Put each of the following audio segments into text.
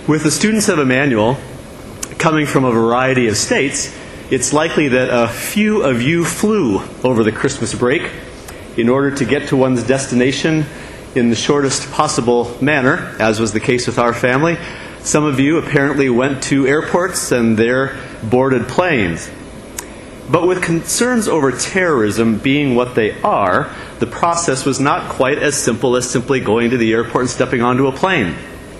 With the students of Emmanuel coming from a variety of states, it's likely that a few of you flew over the Christmas break in order to get to one's destination in the shortest possible manner, as was the case with our family. Some of you apparently went to airports and there boarded planes. But with concerns over terrorism being what they are, the process was not quite as simple as simply going to the airport and stepping onto a plane.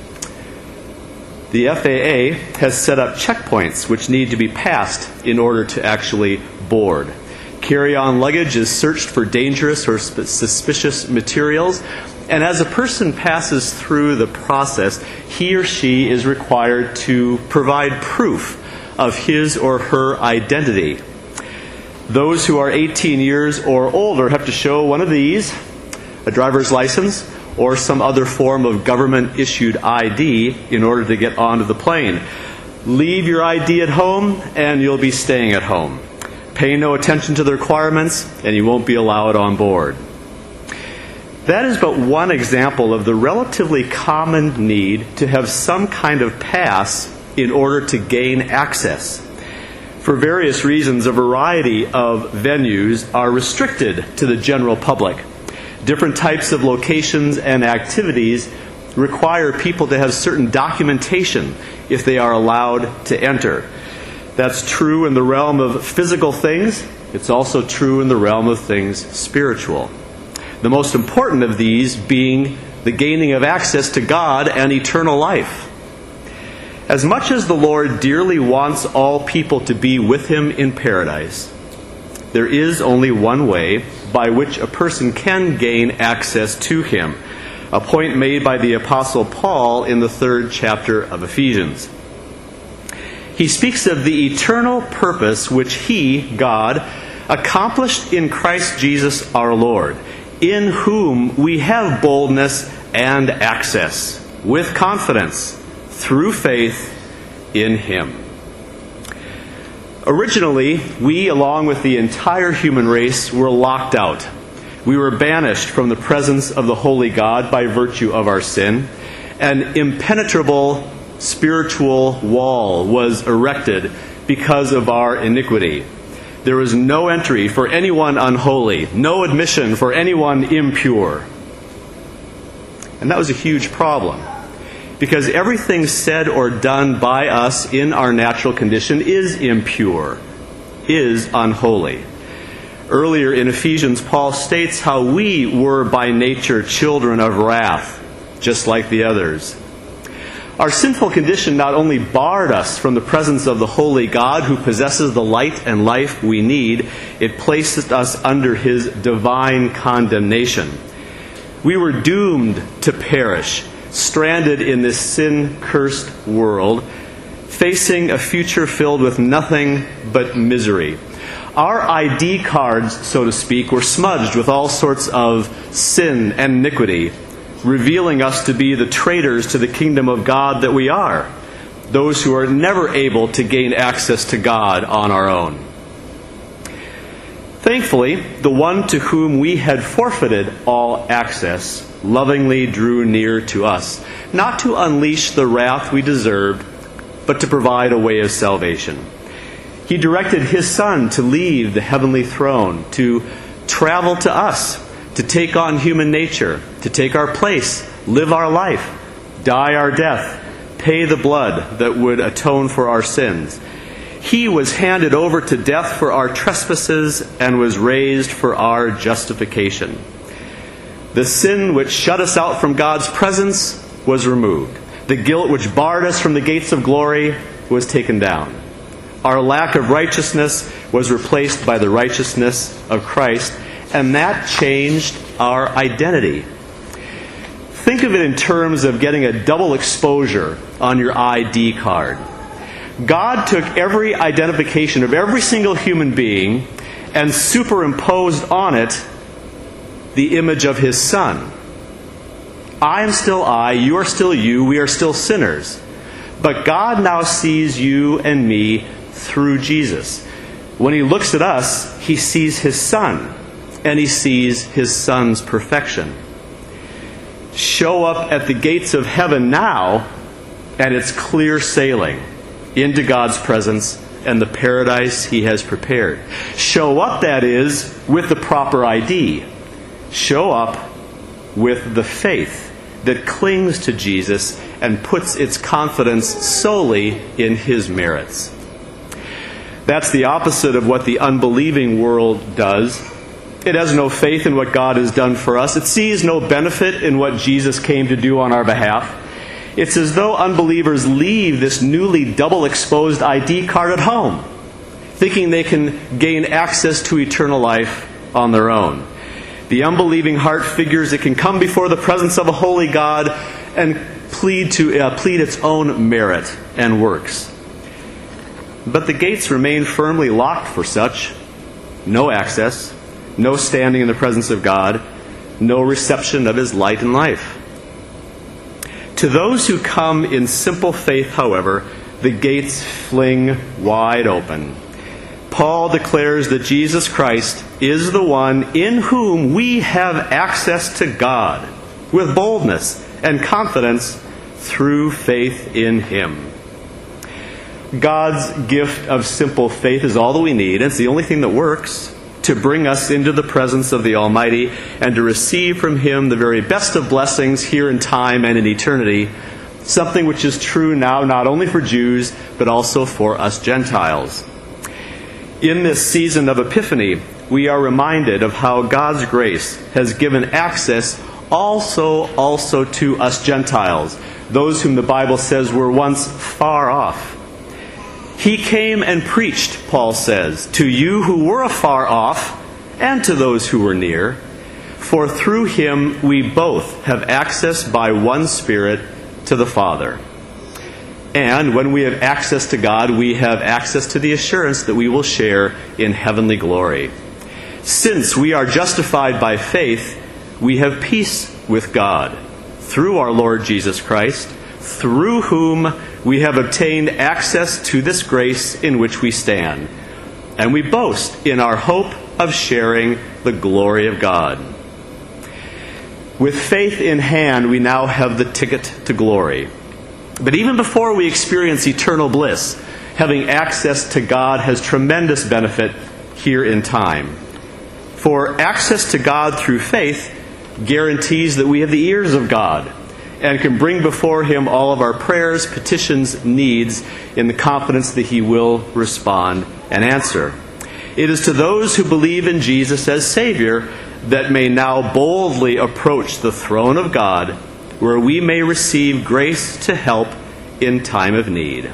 The FAA has set up checkpoints which need to be passed in order to actually board. Carry-on luggage is searched for dangerous or suspicious materials, and as a person passes through the process, he or she is required to provide proof of his or her identity. Those who are 18 years or older have to show one of these, a driver's license, or some other form of government-issued ID in order to get onto the plane. Leave your ID at home, and you'll be staying at home. Pay no attention to the requirements, and you won't be allowed on board. That is but one example of the relatively common need to have some kind of pass in order to gain access. For various reasons, a variety of venues are restricted to the general public. Different types of locations and activities require people to have certain documentation if they are allowed to enter. That's true in the realm of physical things. It's also true in the realm of things spiritual. The most important of these being the gaining of access to God and eternal life. As much as the Lord dearly wants all people to be with Him in paradise, there is only one way by which a person can gain access to Him, a point made by the Apostle Paul in the 3rd chapter of Ephesians. He speaks of the eternal purpose which He, God, accomplished in Christ Jesus our Lord, in whom we have boldness and access, with confidence, through faith in Him. Originally, we, along with the entire human race, were locked out. We were banished from the presence of the holy God by virtue of our sin. An impenetrable spiritual wall was erected because of our iniquity. There was no entry for anyone unholy, no admission for anyone impure. And that was a huge problem, because everything said or done by us in our natural condition is impure, is unholy. Earlier in Ephesians, Paul states how we were by nature children of wrath, just like the others. Our sinful condition not only barred us from the presence of the holy God who possesses the light and life we need, it placed us under His divine condemnation. We were doomed to perish, stranded in this sin-cursed world, facing a future filled with nothing but misery. Our ID cards, so to speak, were smudged with all sorts of sin and iniquity, revealing us to be the traitors to the kingdom of God that we are, those who are never able to gain access to God on our own. Thankfully, the one to whom we had forfeited all access lovingly drew near to us, not to unleash the wrath we deserved, but to provide a way of salvation. He directed His Son to leave the heavenly throne, to travel to us, to take on human nature, to take our place, live our life, die our death, pay the blood that would atone for our sins. He was handed over to death for our trespasses and was raised for our justification. The sin which shut us out from God's presence was removed. The guilt which barred us from the gates of glory was taken down. Our lack of righteousness was replaced by the righteousness of Christ, and that changed our identity. Think of it in terms of getting a double exposure on your ID card. God took every identification of every single human being and superimposed on it the image of His Son. I am still I, you are still you, we are still sinners. But God now sees you and me through Jesus. When He looks at us, He sees His Son, and He sees His Son's perfection. Show up at the gates of heaven now, and it's clear sailing into God's presence and the paradise He has prepared. Show up, that is, with the proper ID. Show up with the faith that clings to Jesus and puts its confidence solely in His merits. That's the opposite of what the unbelieving world does. It has no faith in what God has done for us. It sees no benefit in what Jesus came to do on our behalf. It's as though unbelievers leave this newly double-exposed ID card at home, thinking they can gain access to eternal life on their own. The unbelieving heart figures it can come before the presence of a holy God and plead its own merit and works. But the gates remain firmly locked for such. No access, no standing in the presence of God, no reception of His light and life. To those who come in simple faith, however, the gates fling wide open. Paul declares that Jesus Christ is the one in whom we have access to God with boldness and confidence through faith in Him. God's gift of simple faith is all that we need. It's the only thing that works to bring us into the presence of the Almighty and to receive from Him the very best of blessings here in time and in eternity, something which is true now not only for Jews but also for us Gentiles. In this season of Epiphany, we are reminded of how God's grace has given access also to us Gentiles, those whom the Bible says were once far off. He came and preached, Paul says, to you who were afar off and to those who were near. For through Him we both have access by one Spirit to the Father. And when we have access to God, we have access to the assurance that we will share in heavenly glory. Since we are justified by faith, we have peace with God through our Lord Jesus Christ, through whom we have obtained access to this grace in which we stand. And we boast in our hope of sharing the glory of God. With faith in hand, we now have the ticket to glory. But even before we experience eternal bliss, having access to God has tremendous benefit here in time. For access to God through faith guarantees that we have the ears of God and can bring before Him all of our prayers, petitions, needs in the confidence that He will respond and answer. It is to those who believe in Jesus as Savior that may now boldly approach the throne of God, where we may receive grace to help in time of need.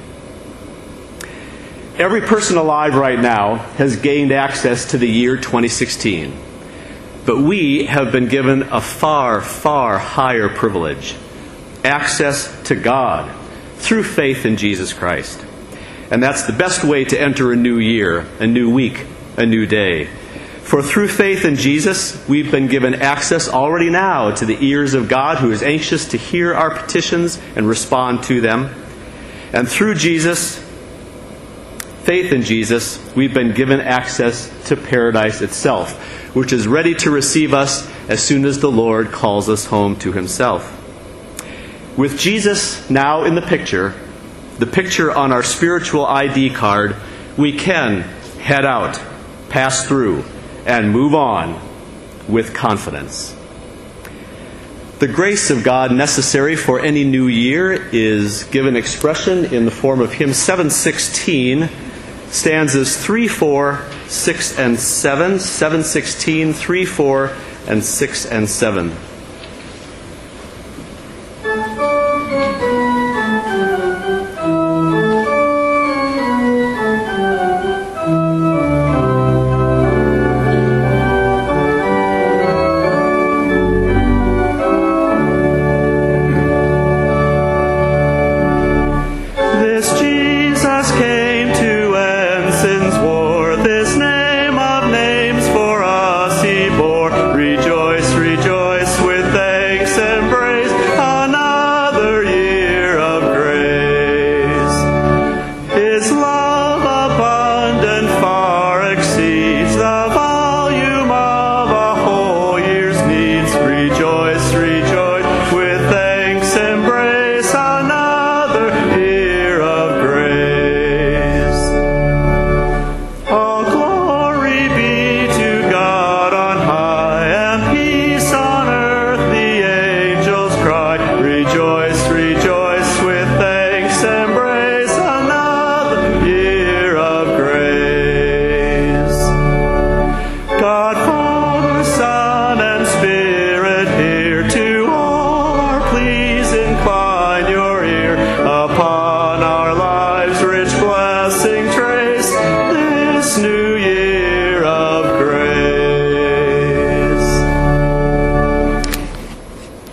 Every person alive right now has gained access to the year 2016. But we have been given a far, far higher privilege. Access to God through faith in Jesus Christ. And that's the best way to enter a new year, a new week, a new day. For through faith in Jesus, we've been given access already now to the ears of God, who is anxious to hear our petitions and respond to them. And through Jesus, faith in Jesus, we've been given access to paradise itself, which is ready to receive us as soon as the Lord calls us home to Himself. With Jesus now in the picture on our spiritual ID card, we can head out, pass through, and move on with confidence. The grace of God necessary for any new year is given expression in the form of hymn 716, stanzas 3, 4, 6, and 7, 716, 3, 4, and 6 and 7.